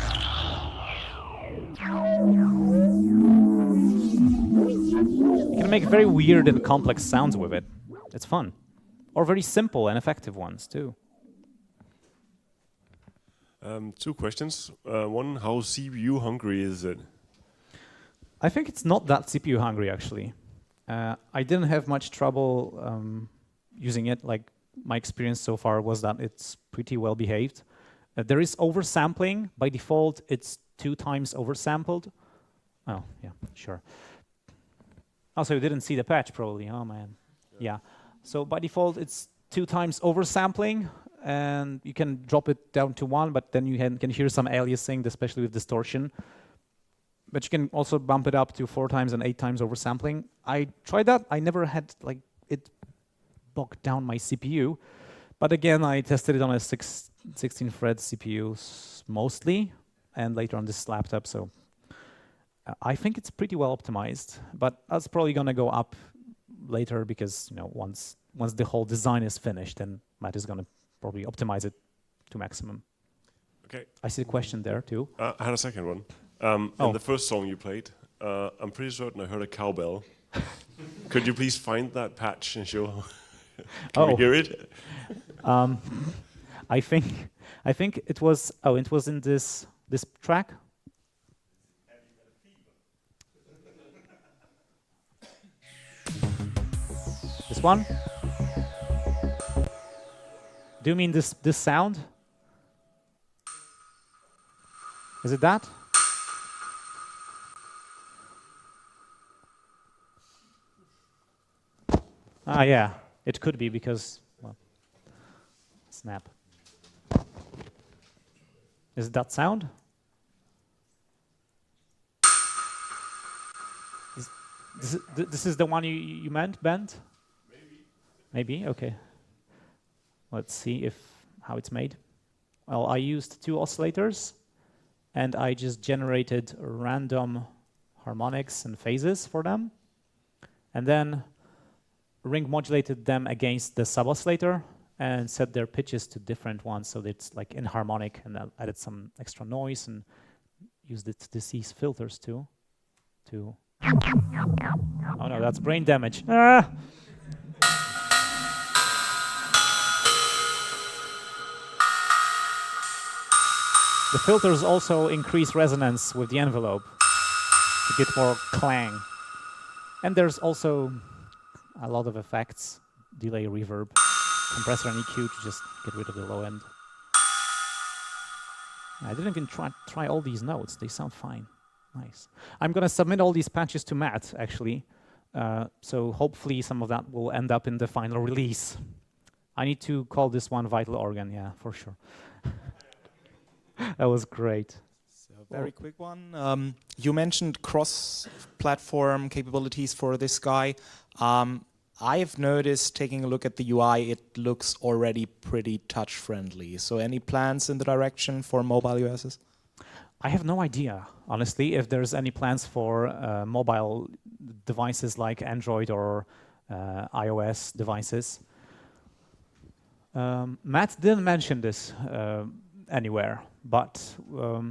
You can make very weird and complex sounds with it. It's fun. Or very simple and effective ones, too. Um, two questions. Uh, one, how C P U hungry is it? I think it's not that C P U hungry, actually. Uh, I didn't have much trouble um, using it. Like, my experience so far was that it's pretty well behaved. Uh, there is oversampling. By default, it's two times oversampled. Oh, yeah, sure. Also, you didn't see the patch, probably. Oh, man. Yeah. yeah. So by default, it's two times oversampling, and you can drop it down to one, but then you can, can hear some aliasing, especially with distortion. But you can also bump it up to four times and eight times oversampling. I tried that. I never had like it bogged down my C P U. But again, I tested it on a six, sixteen thread C P U mostly, and later on this laptop. So uh, I think it's pretty well optimized. But that's probably going to go up later because you know once once the whole design is finished, then Matt is going to probably optimize it to maximum. Okay. I see a question there too. Uh, I had a second one. Um, oh. In the first song you played, uh, I'm pretty certain I heard a cowbell. Could you please find that patch and show? Can oh. we hear it? Um, I think I think it was oh it was in this this track. This one? Do you mean this this sound? Is it that? Ah, yeah, it could be because, well, snap. Is it that sound? Is, this, is, this is the one you, you meant, Bent? Maybe. Maybe, okay. Let's see if how it's made. Well, I used two oscillators, and I just generated random harmonics and phases for them, and then ring modulated them against the sub-oscillator and set their pitches to different ones so that it's like inharmonic, and I added some extra noise and used it to these filters too. To oh no, that's brain damage. Ah! The filters also increase resonance with the envelope to get more clang. And there's also a lot of effects, delay, reverb, compressor and E Q to just get rid of the low end. I didn't even try, try all these notes. They sound fine. Nice. I'm going to submit all these patches to Matt, actually. Uh, so hopefully some of that will end up in the final release. I need to call this one Vital Organ, yeah, for sure. That was great. So very quick one. Um, you mentioned cross-platform capabilities for this guy. Um, I've noticed, taking a look at the U I, it looks already pretty touch-friendly. So any plans in the direction for mobile U Ss? I have no idea, honestly, if there's any plans for uh, mobile devices like Android or uh, iOS devices. Um, Matt didn't mention this uh, anywhere, but um,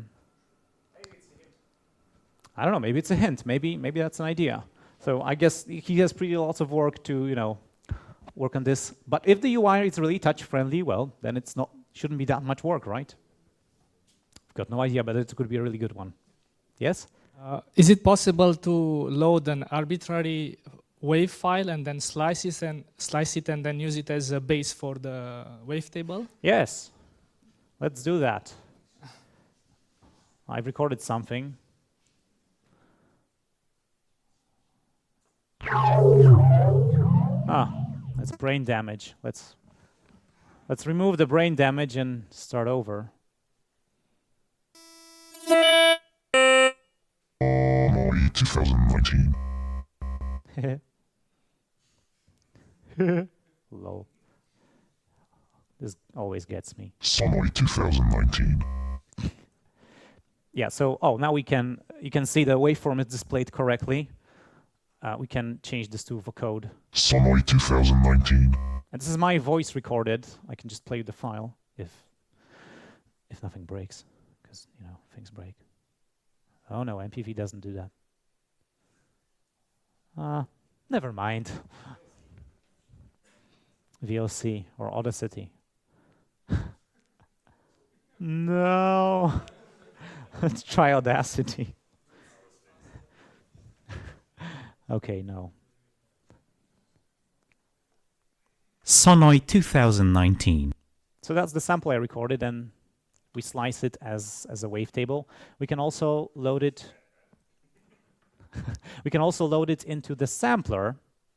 I don't know, maybe it's a hint, maybe maybe that's an idea. So I guess he has pretty lots of work to, you know, work on this. But if the U I is really touch-friendly, well, then it's not shouldn't be that much work, right? I've got no idea, but it could be a really good one. Yes? Uh, is it possible to load an arbitrary wave file and then slice it and slice it and then use it as a base for the wavetable? Yes. Let's do that. I've recorded something. Ah, that's brain damage. Let's let's remove the brain damage and start over. twenty nineteen. Low. This always gets me. Sonoi twenty nineteen. Yeah, so, oh, now we can, you can see the waveform is displayed correctly. Uh, we can change this to vocode. Sonoi twenty nineteen. And this is my voice recorded. I can just play the file if if nothing breaks, because, you know, things break. Oh no, M P V doesn't do that. Uh, never mind. V L C or Audacity. No. Let's try Audacity. Okay, no. Sonoy two thousand nineteen. So that's the sample I recorded, and we slice it as, as a wavetable. We can also load it. We can also load it into the sampler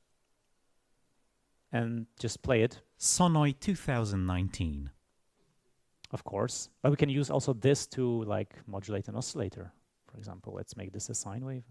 and just play it. Sonoy two thousand nineteen. Of course, but we can use also this to like modulate an oscillator. For example, let's make this a sine wave.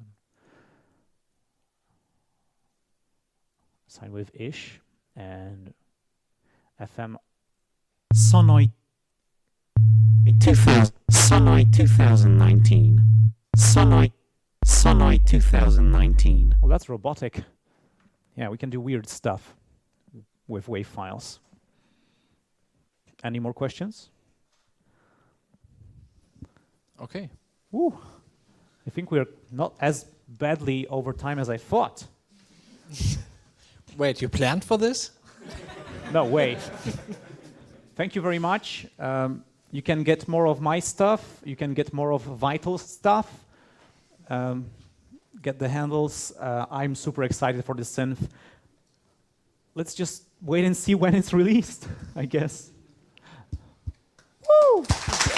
Sine wave-ish, and F M. Sonoy two thousand. Sonoy two thousand nineteen. Sonoy. Sonoy two thousand nineteen. Well, that's robotic. Yeah, we can do weird stuff with wave files. Any more questions? Okay. Woo. I think we're not as badly over time as I thought. Wait, you planned for this? No, wait. Thank you very much. Um, you can get more of my stuff. You can get more of Vital stuff. Um, get the handles. Uh, I'm super excited for the synth. Let's just wait and see when it's released, I guess. Woo!